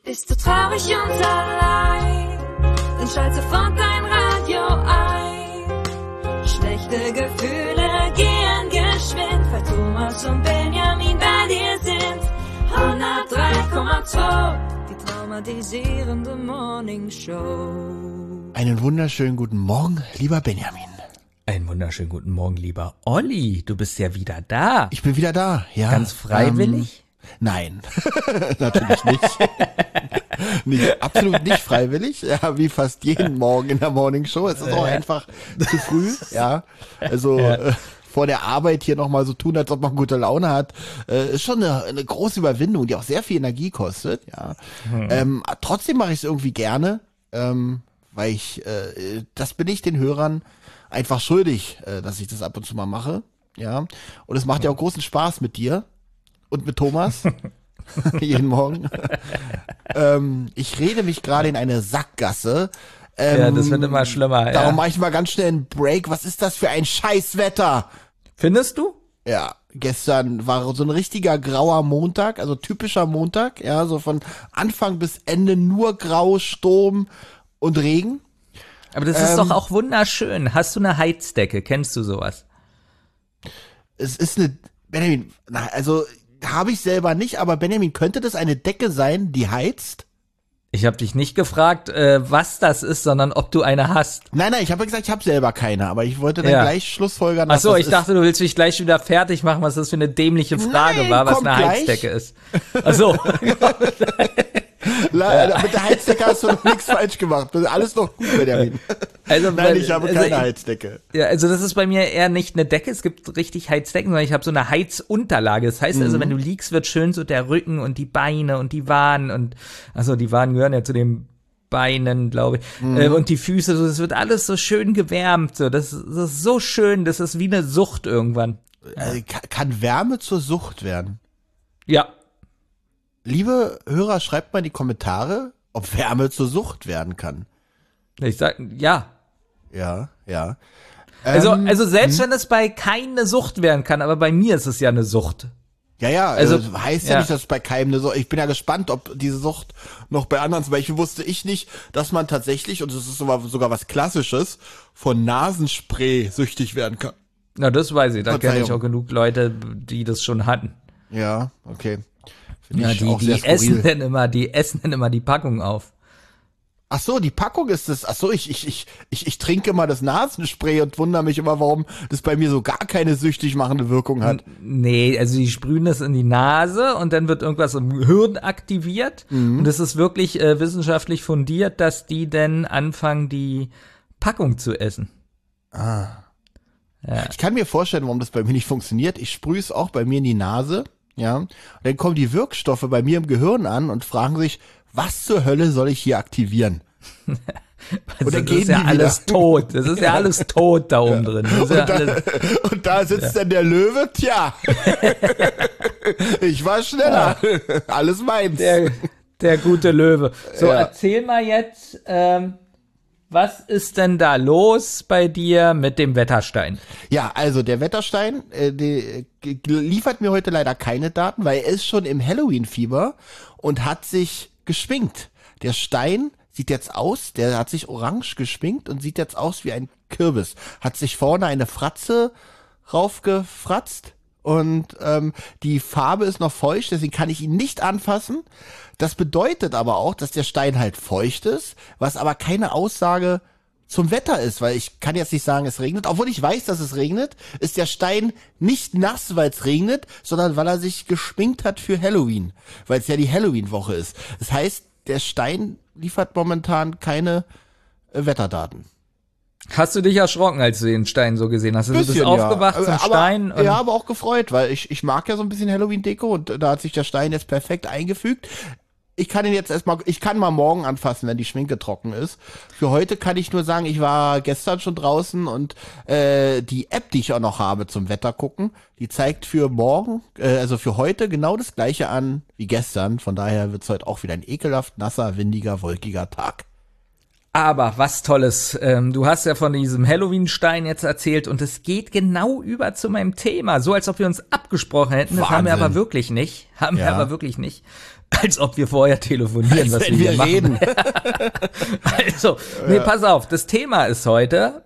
Bist du traurig und allein, dann schalt sofort dein Radio ein. Schlechte Gefühle gehen geschwind, weil Thomas und Benjamin bei dir sind. 103,2, die traumatisierende Morningshow. Einen wunderschönen guten Morgen, lieber Benjamin. Einen wunderschönen guten Morgen, lieber Olli. Du bist ja wieder da. Ich bin wieder da, ja. Ganz freiwillig? Nein, natürlich nicht. Absolut nicht freiwillig, ja, wie fast jeden Morgen in der Morning Show. Es ist auch einfach zu früh, ja. Also vor der Arbeit hier nochmal so tun, als ob man gute Laune hat, ist schon eine große Überwindung, die auch sehr viel Energie kostet, ja. Trotzdem mache ich es irgendwie gerne, weil das bin ich den Hörern einfach schuldig, dass ich das ab und zu mal mache, ja. Und es macht ja auch großen Spaß mit dir. Und mit Thomas, jeden Morgen. Ich rede mich gerade in eine Sackgasse. Ja, das wird immer schlimmer. Darum mache ich mal ganz schnell einen Break. Was ist das für ein Scheißwetter? Findest du? Ja, gestern war so ein richtiger grauer Montag, also typischer Montag. Ja, so von Anfang bis Ende nur Grau, Sturm und Regen. Aber das ist doch auch wunderschön. Hast du eine Heizdecke? Kennst du sowas? Es ist Benjamin, also habe ich selber nicht, aber Benjamin, könnte das eine Decke sein, die heizt? Ich habe dich nicht gefragt, was das ist, sondern ob du eine hast. Nein, ich habe ja gesagt, ich habe selber keine, aber ich wollte dann gleich schlussfolgern. Ach so, ich dachte, du willst mich gleich wieder fertig machen, was das für eine dämliche Frage war, was eine Heizdecke ist. Ach so. Mit der Heizdecke hast du noch nichts falsch gemacht. Alles noch gut, Benjamin. Also, nein, ich habe keine Heizdecke. Ja, also das ist bei mir eher nicht eine Decke, es gibt richtig Heizdecken, sondern ich habe so eine Heizunterlage. Das heißt also, wenn du liegst, wird schön so der Rücken und die Beine und die Waden und, also die Waden gehören ja zu den Beinen, glaube ich, und die Füße, so, das wird alles so schön gewärmt. So. Das ist so schön, das ist wie eine Sucht irgendwann. Also, kann Wärme zur Sucht werden? Ja. Liebe Hörer, schreibt mal in die Kommentare, ob Wärme zur Sucht werden kann. Ich sag, ja. Ja. Also selbst wenn es bei keine Sucht werden kann, aber bei mir ist es ja eine Sucht. Ja, also heißt ja nicht, dass es bei keinem eine Sucht. Ich bin ja gespannt, ob diese Sucht noch bei anderen, zum Beispiel wusste ich nicht, dass man tatsächlich, und das ist sogar was Klassisches, von Nasenspray süchtig werden kann. Na, das weiß ich, da kenne ich auch genug Leute, die das schon hatten. Ja, okay. Ja, die essen dann immer die Packung auf. Ach so, die Packung ist das. Ach so, ich trinke mal das Nasenspray und wundere mich immer, warum das bei mir so gar keine süchtig machende Wirkung hat. Nee, also die sprühen das in die Nase und dann wird irgendwas im Hirn aktiviert. Und es ist wirklich wissenschaftlich fundiert, dass die dann anfangen, die Packung zu essen. Ja. Ich kann mir vorstellen, warum das bei mir nicht funktioniert. Ich sprühe es auch bei mir in die Nase. Ja, und dann kommen die Wirkstoffe bei mir im Gehirn an und fragen sich, was zur Hölle soll ich hier aktivieren? Und dann gehen ja alles tot. Das ist ja alles tot da oben drin. Und da sitzt dann der Löwe, tja. Ich war schneller. Alles meins. Der gute Löwe. So, erzähl mal jetzt, was ist denn da los bei dir mit dem Wetterstein? Ja, also der Wetterstein, der liefert mir heute leider keine Daten, weil er ist schon im Halloween-Fieber und hat sich geschminkt. Der Stein sieht jetzt aus, der hat sich orange geschminkt und sieht jetzt aus wie ein Kürbis. Hat sich vorne eine Fratze raufgefratzt und die Farbe ist noch feucht, deswegen kann ich ihn nicht anfassen. Das bedeutet aber auch, dass der Stein halt feucht ist, was aber keine Aussage zum Wetter ist, weil ich kann jetzt nicht sagen, es regnet. Obwohl ich weiß, dass es regnet, ist der Stein nicht nass, weil es regnet, sondern weil er sich geschminkt hat für Halloween, weil es ja die Halloween-Woche ist. Das heißt, der Stein liefert momentan keine Wetterdaten. Hast du dich erschrocken, als du den Stein so gesehen hast? Du bist aufgewacht zum Stein? Ja, aber auch gefreut, weil ich mag ja so ein bisschen Halloween-Deko und da hat sich der Stein jetzt perfekt eingefügt. Ich kann ihn jetzt ich kann mal morgen anfassen, wenn die Schminke trocken ist. Für heute kann ich nur sagen, ich war gestern schon draußen und die App, die ich auch noch habe zum Wetter gucken, die zeigt für morgen, also für heute genau das gleiche an wie gestern. Von daher wird es heute auch wieder ein ekelhaft nasser, windiger, wolkiger Tag. Aber was Tolles. Du hast ja von diesem Halloween-Stein jetzt erzählt und es geht genau über zu meinem Thema. So, als ob wir uns abgesprochen hätten. Das haben wir aber wirklich nicht. Als ob wir vorher telefonieren, was wenn wir hier wir machen. reden. Also, nee, pass auf, das Thema ist heute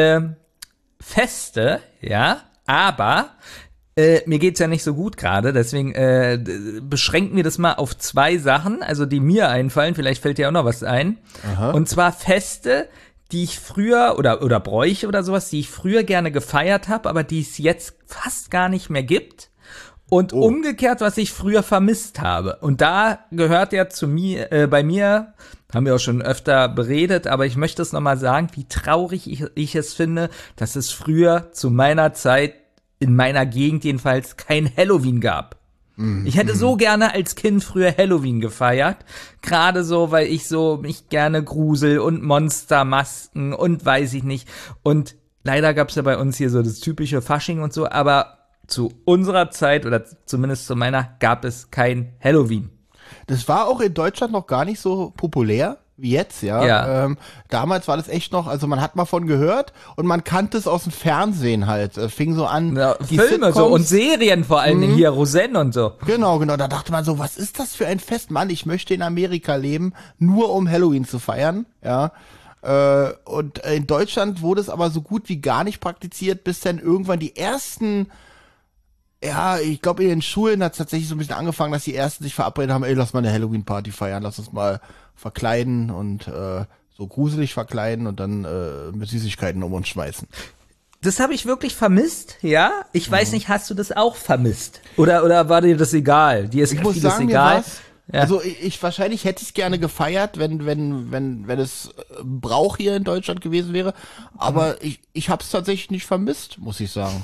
Feste, ja, aber mir geht's ja nicht so gut gerade, deswegen beschränken wir das mal auf 2 Sachen, also die mir einfallen, vielleicht fällt dir auch noch was ein. Aha. Und zwar Feste, die ich früher, oder Bräuche oder sowas, die ich früher gerne gefeiert habe, aber die es jetzt fast gar nicht mehr gibt. Und umgekehrt, was ich früher vermisst habe. Und da gehört ja zu mir, bei mir, haben wir auch schon öfter beredet, aber ich möchte es nochmal sagen, wie traurig ich es finde, dass es früher zu meiner Zeit, in meiner Gegend jedenfalls, kein Halloween gab. Ich hätte so gerne als Kind früher Halloween gefeiert. Gerade so, weil ich so mich gerne grusel und Monstermasken und weiß ich nicht. Und leider gab's ja bei uns hier so das typische Fasching und so, aber zu unserer Zeit oder zumindest zu meiner gab es kein Halloween. Das war auch in Deutschland noch gar nicht so populär wie jetzt, ja. Ja. Damals war das echt noch, also man hat mal von gehört und man kannte es aus dem Fernsehen halt. Fing so an, Ja, die Filme so Sitcoms. und Serien vor allen Dingen hier, Roseanne und so. Genau, da dachte man so, was ist das für ein Fest? Mann, ich möchte in Amerika leben, nur um Halloween zu feiern, ja. Und in Deutschland wurde es aber so gut wie gar nicht praktiziert, bis dann irgendwann die ersten, ja, ich glaube in den Schulen hat es tatsächlich so ein bisschen angefangen, dass die ersten sich verabredet haben, ey, lass mal eine Halloween-Party feiern, lass uns mal verkleiden und so gruselig verkleiden und dann mit Süßigkeiten um uns schmeißen. Das habe ich wirklich vermisst, ja. Ich weiß nicht, hast du das auch vermisst? Oder war dir das egal? Dir ist Ich muss vieles sagen, mir egal. war's, Ja. also ich wahrscheinlich hätte ich gerne gefeiert, wenn es Brauch hier in Deutschland gewesen wäre, aber ich habe es tatsächlich nicht vermisst, muss ich sagen.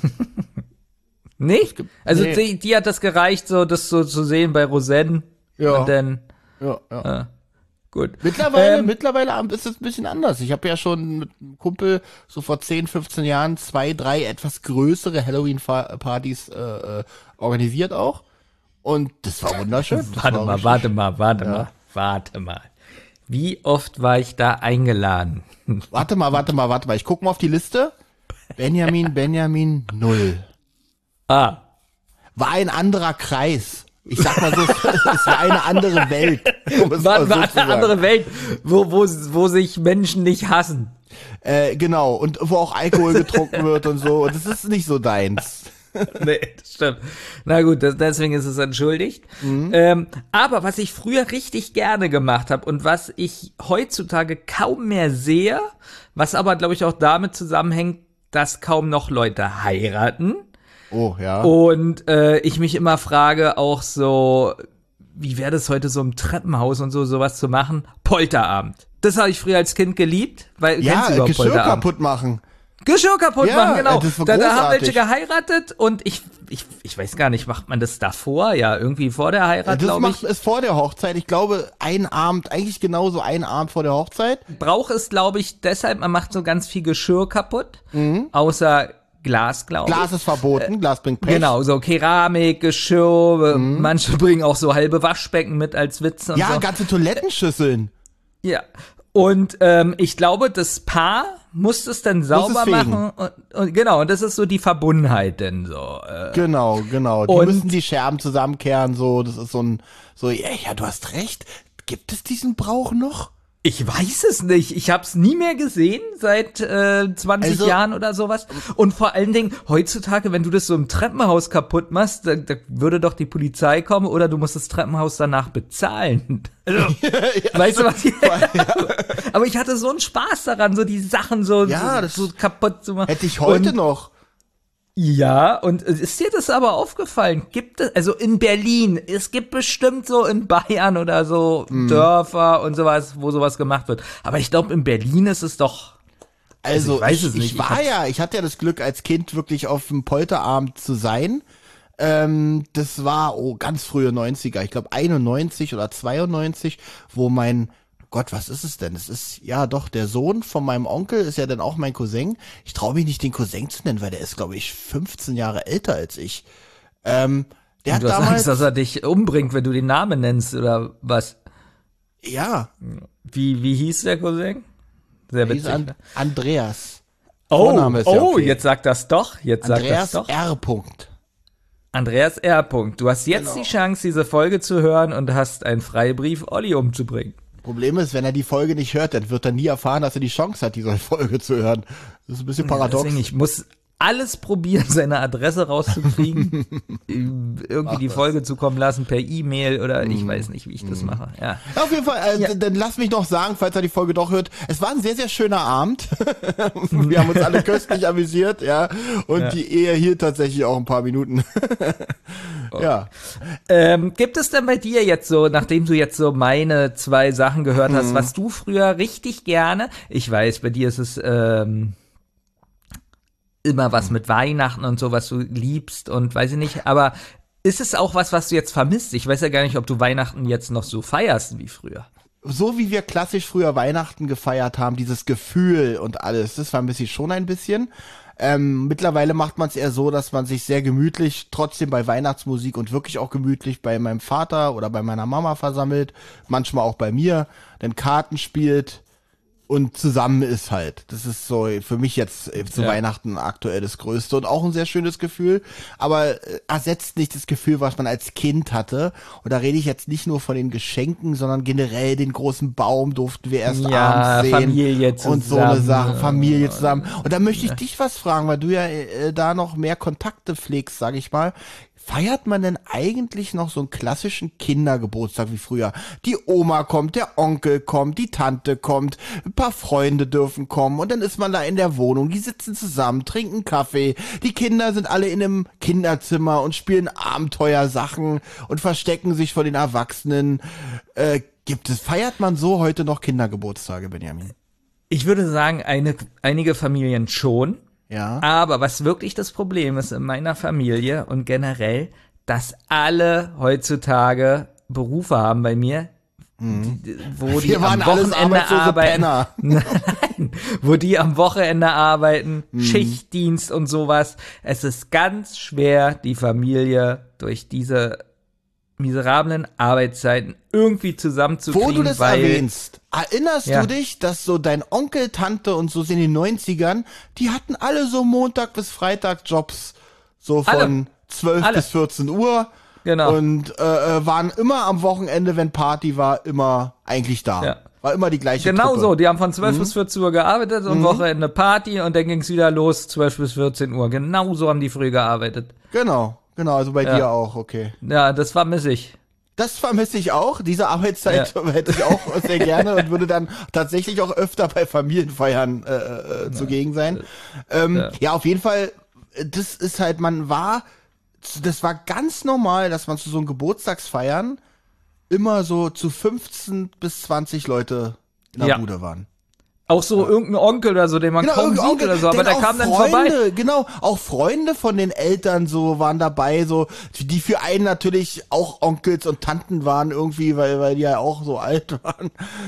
Nee? Also nee. die hat das gereicht, so das so zu sehen bei Roseanne. Ja. Und dann, Ja. gut. Mittlerweile ist es ein bisschen anders. Ich habe ja schon mit einem Kumpel so vor 10, 15 Jahren 2, 3 etwas größere Halloween-Partys organisiert auch. Und das war wunderschön. Das war richtig- Warte mal. Wie oft war ich da eingeladen? Warte mal. Ich guck mal auf die Liste. Benjamin 0. Ah, War ein anderer Kreis. Ich sag mal so, es war eine andere Welt. Um es mal war so zu eine sagen. andere Welt, wo sich Menschen nicht hassen. Genau. Und wo auch Alkohol getrunken wird und so. Und das ist nicht so deins. Nee, das stimmt. Na gut, deswegen ist es entschuldigt. Aber was ich früher richtig gerne gemacht habe und was ich heutzutage kaum mehr sehe, was aber, glaube ich, auch damit zusammenhängt, dass kaum noch Leute heiraten. Oh, ja. Und ich mich immer frage, auch so, wie wäre das heute so im Treppenhaus und so sowas zu machen? Polterabend. Das habe ich früher als Kind geliebt, weil kennst Ja, du überhaupt Geschirr Polterabend? kaputt machen. Geschirr kaputt Ja, machen, genau. das war Da haben großartig. welche geheiratet und ich weiß gar nicht, macht man das davor? Ja, irgendwie vor der Heirat, Das glaube macht ich. es vor der Hochzeit. Ich glaube, ein Abend, eigentlich genauso ein Abend vor der Hochzeit. Braucht es, glaube ich, deshalb, man macht so ganz viel Geschirr kaputt, außer Glas, glaube ich. Glas ist verboten, Glas bringt Pech. Genau, so Keramik, Geschirr, manche bringen auch so halbe Waschbecken mit als Witz und Ja, so. ganze Toilettenschüsseln. Ja. Und ich glaube, das Paar muss es dann sauber es fegen. machen und genau, und das ist so die Verbundenheit denn so. Genau. Die Und- müssen die Scherben zusammenkehren, so. Das ist ja, du hast recht. Gibt es diesen Brauch noch? Ich weiß es nicht. Ich habe es nie mehr gesehen seit 20 Also- Jahren oder sowas. Und vor allen Dingen heutzutage, wenn du das so im Treppenhaus kaputt machst, da würde doch die Polizei kommen oder du musst das Treppenhaus danach bezahlen. Also, weißt du was? Aber ich hatte so einen Spaß daran, so die Sachen so, Ja, so, das so kaputt zu machen. Hätte ich heute Und- noch. Ja, und ist dir das aber aufgefallen? Gibt es, also in Berlin, es gibt bestimmt so in Bayern oder so Dörfer und sowas, wo sowas gemacht wird. Aber ich glaube, in Berlin ist es doch, Also, ich weiß es nicht. ich hatte ja das Glück, als Kind wirklich auf dem Polterabend zu sein. Das war, ganz frühe 90er, ich glaube 91 oder 92, wo mein, Gott, was ist es denn? Es ist, ja doch, der Sohn von meinem Onkel ist ja dann auch mein Cousin. Ich traue mich nicht, den Cousin zu nennen, weil der ist, glaube ich, 15 Jahre älter als ich. Der hat du hast damals, Angst, dass er dich umbringt, wenn du den Namen nennst oder was? ja, Wie hieß der Cousin? Sehr hieß witzig. Andreas. Oh, Vorname ist ja okay. jetzt sagt das doch. Jetzt sagt das Andreas doch. R. Punkt. Andreas R. Du hast jetzt die Chance, diese Folge zu hören und hast einen Freibrief, Olli umzubringen. Problem ist, wenn er die Folge nicht hört, dann wird er nie erfahren, dass er die Chance hat, diese Folge zu hören. Das ist ein bisschen paradox. Deswegen, ich muss alles probieren, seine Adresse rauszukriegen, irgendwie die Folge zukommen lassen per E-Mail oder ich weiß nicht, wie ich das mache. Ja. Auf jeden Fall, dann lass mich noch sagen, falls er die Folge doch hört, es war ein sehr, sehr schöner Abend. Wir haben uns alle köstlich amüsiert, ja. Und die Ehe hielt tatsächlich auch ein paar Minuten. Ja. Gibt es denn bei dir jetzt so, nachdem du jetzt so meine 2 Sachen gehört hast, was du früher richtig gerne, ich weiß, bei dir ist es immer was mit Weihnachten und so, was du liebst und weiß ich nicht, aber ist es auch was du jetzt vermisst? Ich weiß ja gar nicht, ob du Weihnachten jetzt noch so feierst wie früher. So wie wir klassisch früher Weihnachten gefeiert haben, dieses Gefühl und alles, das vermisse ich schon ein bisschen. Mittlerweile macht man es eher so, dass man sich sehr gemütlich trotzdem bei Weihnachtsmusik und wirklich auch gemütlich bei meinem Vater oder bei meiner Mama versammelt, manchmal auch bei mir, dann Karten spielt und zusammen ist halt. Das ist so für mich jetzt zu Weihnachten aktuell das Größte und auch ein sehr schönes Gefühl, aber ersetzt nicht das Gefühl, was man als Kind hatte. Und da rede ich jetzt nicht nur von den Geschenken, sondern generell den großen Baum durften wir erst abends sehen. Familie zusammen. Und so eine Sache, Familie zusammen. Und da möchte ich dich was fragen, weil du ja da noch mehr Kontakte pflegst, sag ich mal. Feiert man denn eigentlich noch so einen klassischen Kindergeburtstag wie früher? Die Oma kommt, der Onkel kommt, die Tante kommt, ein paar Freunde dürfen kommen und dann ist man da in der Wohnung, die sitzen zusammen, trinken Kaffee, die Kinder sind alle in einem Kinderzimmer und spielen Abenteuersachen und verstecken sich vor den Erwachsenen. Feiert man so heute noch Kindergeburtstage, Benjamin? Ich würde sagen, einige Familien schon. Ja. Aber was wirklich das Problem ist in meiner Familie und generell, dass alle heutzutage Berufe haben bei mir, wo die am Wochenende arbeiten. Nein, wo die am Wochenende arbeiten, Schichtdienst und sowas. Es ist ganz schwer, die Familie durch diese miserablen Arbeitszeiten irgendwie zusammenzukriegen. Wo du das erwähnst, erinnerst du dich, dass so dein Onkel, Tante und so in den 90ern, die hatten alle so Montag bis Freitag Jobs, so von 12 bis 14 Uhr. Genau. Und waren immer am Wochenende, wenn Party war, immer eigentlich da. Ja. War immer die gleiche Genau Truppe. So, die haben von 12 bis 14 Uhr gearbeitet und Wochenende Party und dann ging's wieder los, 12 bis 14 Uhr. Genau so haben die früher gearbeitet. Genau, also bei dir auch, okay. Ja, das vermisse ich. Das vermisse ich auch. Diese Arbeitszeit hätte ich auch sehr gerne und würde dann tatsächlich auch öfter bei Familienfeiern zugegen sein. Ja, auf jeden Fall, das ist halt, das war ganz normal, dass man zu so einem Geburtstagsfeiern immer so zu 15 bis 20 Leute in der Bude waren. Auch so irgendein Onkel oder so, den man kaum sieht oder so, aber der kam dann vorbei. Genau, auch Freunde von den Eltern so waren dabei, so, die für einen natürlich auch Onkels und Tanten waren irgendwie, weil die ja auch so alt waren.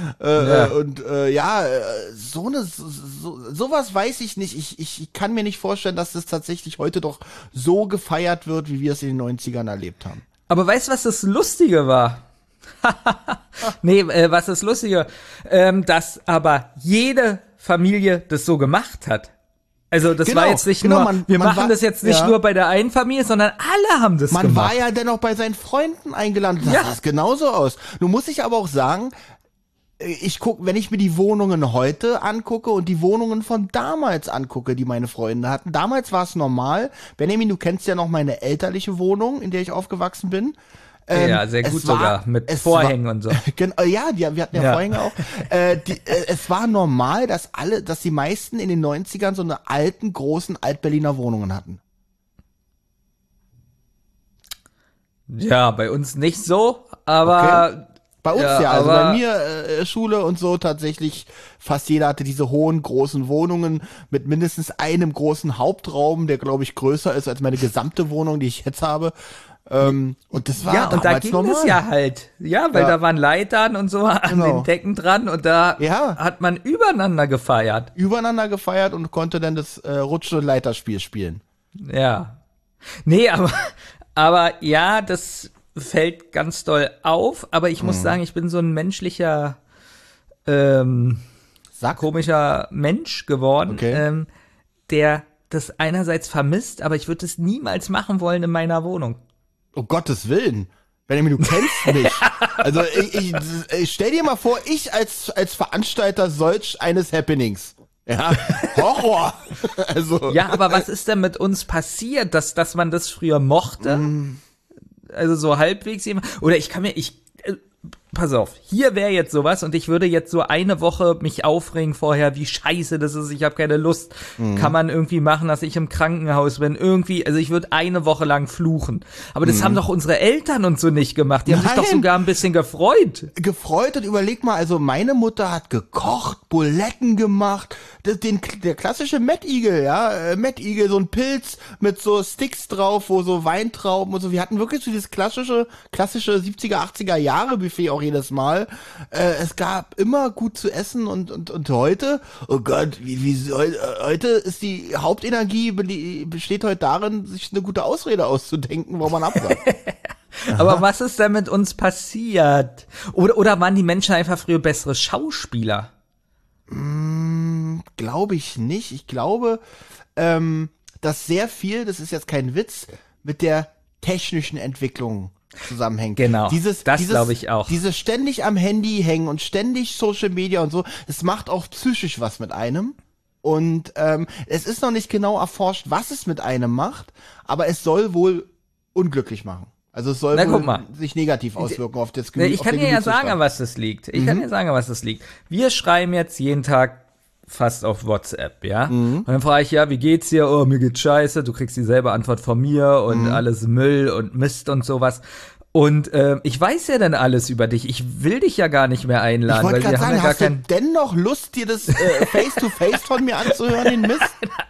Sowas weiß ich nicht. Ich kann mir nicht vorstellen, dass das tatsächlich heute doch so gefeiert wird, wie wir es in den 90ern erlebt haben. Aber weißt du, was das Lustige war? Was ist Lustige? Dass aber jede Familie das so gemacht hat. Also das war jetzt nicht nur, wir machen das jetzt nicht nur bei der einen Familie, sondern alle haben das gemacht. Man war ja dennoch bei seinen Freunden eingeladen. Das sah genauso aus. Nun muss ich aber auch sagen, wenn ich mir die Wohnungen heute angucke und die Wohnungen von damals angucke, die meine Freunde hatten. Damals war es normal. Benjamin, du kennst ja noch meine elterliche Wohnung, in der ich aufgewachsen bin. Ja, sehr gut sogar, mit Vorhängen und so. Ja, wir hatten ja Vorhänge auch. Es war normal, dass die meisten in den 90ern so eine alten, großen Altberliner Wohnungen hatten. Ja, bei uns nicht so, aber... Okay. Bei uns also bei mir Schule und so tatsächlich fast jeder hatte diese hohen, großen Wohnungen mit mindestens einem großen Hauptraum, der glaube ich größer ist als meine gesamte Wohnung, die ich jetzt habe. Und das war und da ging normal. Es ja halt. Ja, weil da waren Leitern und so an den Decken dran und da hat man übereinander gefeiert. Und konnte dann das Rutsch- und Leiterspiel spielen. Ja. Nee, aber ja, das fällt ganz doll auf, aber ich muss sagen, ich bin so ein menschlicher, komischer Mensch geworden, der das einerseits vermisst, aber ich würde es niemals machen wollen in meiner Wohnung. Um Gottes Willen. Benjamin, du kennst mich. Also ich stell dir mal vor, ich als Veranstalter solch eines Happenings. Ja, Horror. Also. Ja, aber was ist denn mit uns passiert, dass man das früher mochte? Also so halbwegs jemand. Oder pass auf, hier wäre jetzt sowas und ich würde jetzt so eine Woche mich aufregen vorher, wie scheiße das ist, ich habe keine Lust. Kann man irgendwie machen, dass ich im Krankenhaus bin, irgendwie, also ich würde eine Woche lang fluchen. Aber das haben doch unsere Eltern und so nicht gemacht, die haben sich doch sogar ein bisschen gefreut. Gefreut und überleg mal, also meine Mutter hat gekocht, Buletten gemacht, der klassische Mad Eagle, ja, Mad Eagle, so ein Pilz mit so Sticks drauf, wo so Weintrauben und so, wir hatten wirklich so dieses klassische 70er, 80er Jahre Buffet auch jedes Mal. Es gab immer gut zu essen und heute, oh Gott, heute ist die Hauptenergie besteht heute darin, sich eine gute Ausrede auszudenken, wo man absagt. Aber was ist denn mit uns passiert? Oder waren die Menschen einfach früher bessere Schauspieler? Glaube ich nicht. Ich glaube, dass sehr viel, das ist jetzt kein Witz, mit der technischen Entwicklung zusammenhängt. Genau, das glaube ich auch. Dieses ständig am Handy hängen und ständig Social Media und so, es macht auch psychisch was mit einem. Und es ist noch nicht genau erforscht, was es mit einem macht, aber es soll wohl unglücklich machen. Also es soll wohl sich negativ auswirken auf das Gemüt. Ich kann dir ja sagen, an was das liegt. Wir schreiben jetzt jeden Tag fast auf WhatsApp, ja? Und dann frage ich, ja, wie geht's dir? Oh, mir geht's scheiße. Du kriegst dieselbe Antwort von mir und alles Müll und Mist und sowas. Und ich weiß ja dann alles über dich. Ich will dich ja gar nicht mehr einladen. Ich wollte gerade sagen, hast du dennoch Lust, dir das Face-to-Face von mir anzuhören, den Mist?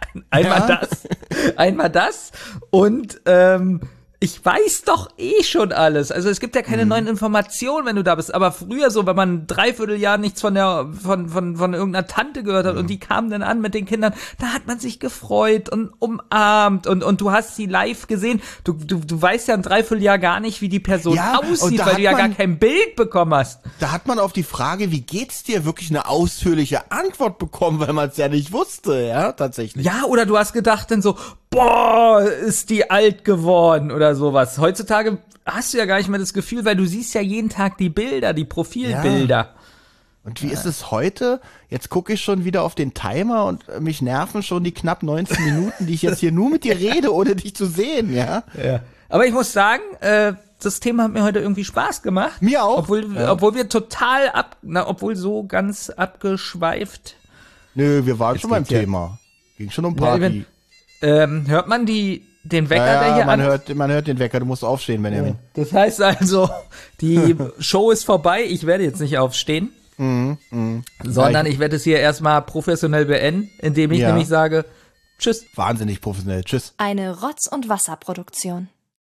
Einmal das und ich weiß doch schon alles. Also es gibt ja keine neuen Informationen, wenn du da bist. Aber früher so, wenn man ein Dreivierteljahr nichts von irgendeiner Tante gehört hat und die kamen dann an mit den Kindern, da hat man sich gefreut und umarmt und du hast sie live gesehen. Du weißt ja ein Dreivierteljahr gar nicht, wie die Person aussieht, weil du ja gar kein Bild bekommen hast. Da hat man auf die Frage, wie geht's dir, wirklich eine ausführliche Antwort bekommen, weil man es ja nicht wusste, ja, tatsächlich. Ja, oder du hast gedacht dann so, boah, ist die alt geworden oder sowas. Heutzutage hast du ja gar nicht mehr das Gefühl, weil du siehst ja jeden Tag die Bilder, die Profilbilder. Ja. Und wie ist es heute? Jetzt gucke ich schon wieder auf den Timer und mich nerven schon die knapp 19 Minuten, die ich jetzt hier nur mit dir rede, ohne dich zu sehen, ja? Ja. Aber ich muss sagen, das Thema hat mir heute irgendwie Spaß gemacht. Mir auch. Obwohl wir total obwohl so ganz abgeschweift. Nö, wir waren schon beim Thema. Ging schon um Party. Hört man den Wecker, der hier man hört den Wecker, du musst aufstehen, Benjamin. Das heißt also, die Show ist vorbei, ich werde jetzt nicht aufstehen, sondern ich werde es hier erstmal professionell beenden, indem ich nämlich sage, tschüss. Wahnsinnig professionell, tschüss. Eine Rotz- und Wasserproduktion.